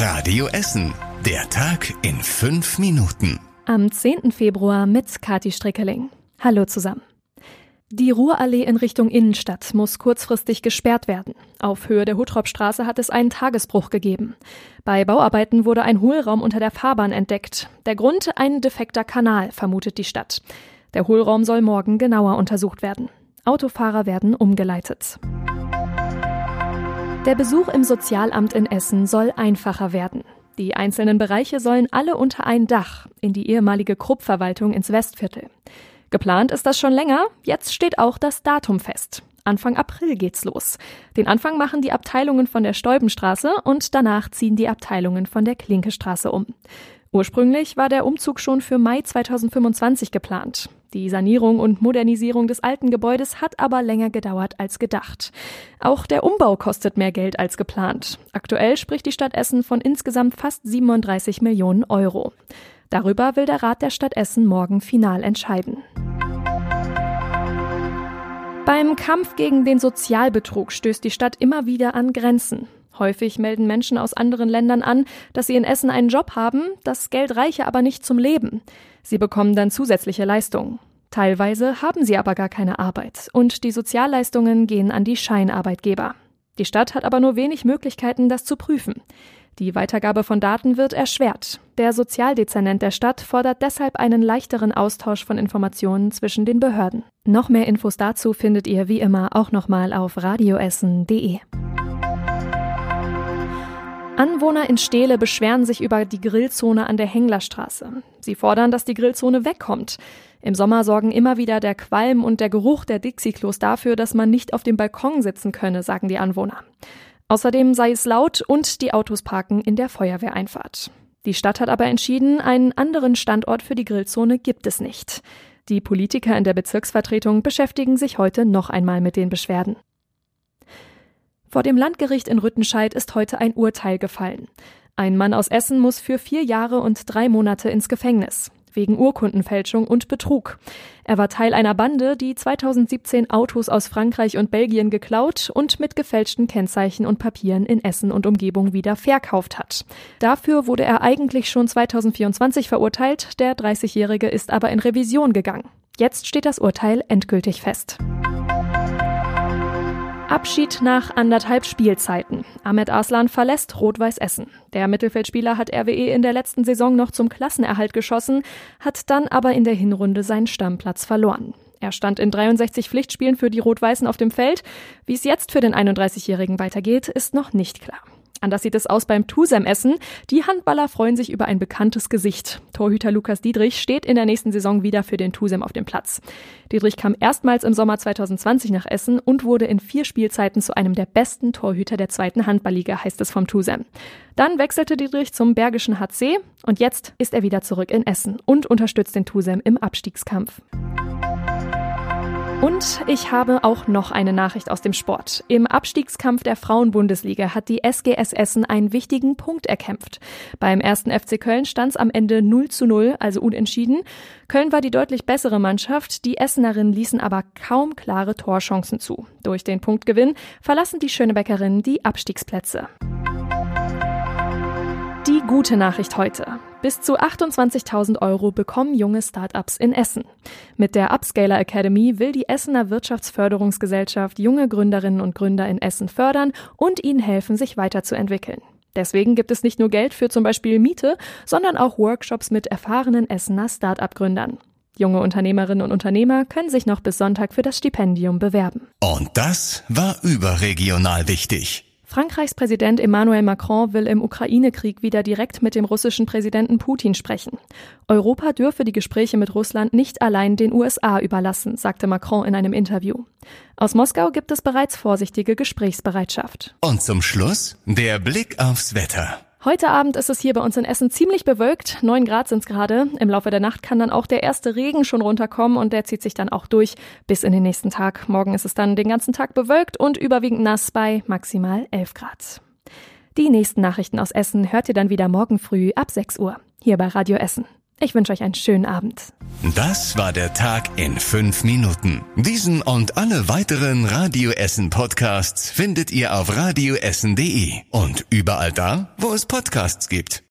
Radio Essen. Der Tag in 5 Minuten. Am 10. Februar mit Kathi Strickeling. Hallo zusammen. Die Ruhrallee in Richtung Innenstadt muss kurzfristig gesperrt werden. Auf Höhe der Huttropstraße hat es einen Tagesbruch gegeben. Bei Bauarbeiten wurde ein Hohlraum unter der Fahrbahn entdeckt. Der Grund: ein defekter Kanal, vermutet die Stadt. Der Hohlraum soll morgen genauer untersucht werden. Autofahrer werden umgeleitet. Der Besuch im Sozialamt in Essen soll einfacher werden. Die einzelnen Bereiche sollen alle unter ein Dach in die ehemalige Krupp-Verwaltung ins Westviertel. Geplant ist das schon länger, jetzt steht auch das Datum fest. Anfang April geht's los. Den Anfang machen die Abteilungen von der Steubenstraße und danach ziehen die Abteilungen von der Klinkestraße um. Ursprünglich war der Umzug schon für Mai 2025 geplant. Die Sanierung und Modernisierung des alten Gebäudes hat aber länger gedauert als gedacht. Auch der Umbau kostet mehr Geld als geplant. Aktuell spricht die Stadt Essen von insgesamt fast 37 Millionen Euro. Darüber will der Rat der Stadt Essen morgen final entscheiden. Beim Kampf gegen den Sozialbetrug stößt die Stadt immer wieder an Grenzen. Häufig melden Menschen aus anderen Ländern an, dass sie in Essen einen Job haben, das Geld reiche aber nicht zum Leben. Sie bekommen dann zusätzliche Leistungen. Teilweise haben sie aber gar keine Arbeit und die Sozialleistungen gehen an die Scheinarbeitgeber. Die Stadt hat aber nur wenig Möglichkeiten, das zu prüfen. Die Weitergabe von Daten wird erschwert. Der Sozialdezernent der Stadt fordert deshalb einen leichteren Austausch von Informationen zwischen den Behörden. Noch mehr Infos dazu findet ihr wie immer auch nochmal auf radioessen.de. Anwohner in Steele beschweren sich über die Grillzone an der Henglerstraße. Sie fordern, dass die Grillzone wegkommt. Im Sommer sorgen immer wieder der Qualm und der Geruch der Dixie-Klos dafür, dass man nicht auf dem Balkon sitzen könne, sagen die Anwohner. Außerdem sei es laut und die Autos parken in der Feuerwehreinfahrt. Die Stadt hat aber entschieden, einen anderen Standort für die Grillzone gibt es nicht. Die Politiker in der Bezirksvertretung beschäftigen sich heute noch einmal mit den Beschwerden. Vor dem Landgericht in Rüttenscheid ist heute ein Urteil gefallen. Ein Mann aus Essen muss für 4 Jahre und 3 Monate ins Gefängnis, wegen Urkundenfälschung und Betrug. Er war Teil einer Bande, die 2017 Autos aus Frankreich und Belgien geklaut und mit gefälschten Kennzeichen und Papieren in Essen und Umgebung wieder verkauft hat. Dafür wurde er eigentlich schon 2024 verurteilt, der 30-Jährige ist aber in Revision gegangen. Jetzt steht das Urteil endgültig fest. Abschied nach 1,5 Spielzeiten. Ahmed Arslan verlässt Rot-Weiß Essen. Der Mittelfeldspieler hat RWE in der letzten Saison noch zum Klassenerhalt geschossen, hat dann aber in der Hinrunde seinen Stammplatz verloren. Er stand in 63 Pflichtspielen für die Rot-Weißen auf dem Feld. Wie es jetzt für den 31-Jährigen weitergeht, ist noch nicht klar. Anders sieht es aus beim TuSem Essen. Die Handballer freuen sich über ein bekanntes Gesicht. Torhüter Lukas Dietrich steht in der nächsten Saison wieder für den TuSem auf dem Platz. Dietrich kam erstmals im Sommer 2020 nach Essen und wurde in 4 Spielzeiten zu einem der besten Torhüter der 2. Handballliga, heißt es vom TuSem. Dann wechselte Dietrich zum Bergischen HC und jetzt ist er wieder zurück in Essen und unterstützt den TuSem im Abstiegskampf. Und ich habe auch noch eine Nachricht aus dem Sport. Im Abstiegskampf der Frauenbundesliga hat die SGS Essen einen wichtigen Punkt erkämpft. Beim 1. FC Köln stand es am Ende 0:0, also unentschieden. Köln war die deutlich bessere Mannschaft, die Essenerinnen ließen aber kaum klare Torchancen zu. Durch den Punktgewinn verlassen die Schönebeckerinnen die Abstiegsplätze. Die gute Nachricht heute. Bis zu 28.000 € bekommen junge Start-ups in Essen. Mit der Upscaler Academy will die Essener Wirtschaftsförderungsgesellschaft junge Gründerinnen und Gründer in Essen fördern und ihnen helfen, sich weiterzuentwickeln. Deswegen gibt es nicht nur Geld für zum Beispiel Miete, sondern auch Workshops mit erfahrenen Essener Start-up-Gründern. Junge Unternehmerinnen und Unternehmer können sich noch bis Sonntag für das Stipendium bewerben. Und das war überregional wichtig. Frankreichs Präsident Emmanuel Macron will im Ukraine-Krieg wieder direkt mit dem russischen Präsidenten Putin sprechen. Europa dürfe die Gespräche mit Russland nicht allein den USA überlassen, sagte Macron in einem Interview. Aus Moskau gibt es bereits vorsichtige Gesprächsbereitschaft. Und zum Schluss der Blick aufs Wetter. Heute Abend ist es hier bei uns in Essen ziemlich bewölkt. 9 Grad sind es gerade. Im Laufe der Nacht kann dann auch der erste Regen schon runterkommen und der zieht sich dann auch durch bis in den nächsten Tag. Morgen ist es dann den ganzen Tag bewölkt und überwiegend nass bei maximal 11 Grad. Die nächsten Nachrichten aus Essen hört ihr dann wieder morgen früh ab 6 Uhr hier bei Radio Essen. Ich wünsche euch einen schönen Abend. Das war der Tag in 5 Minuten. Diesen und alle weiteren Radio Essen Podcasts findet ihr auf radioessen.de und überall da, wo es Podcasts gibt.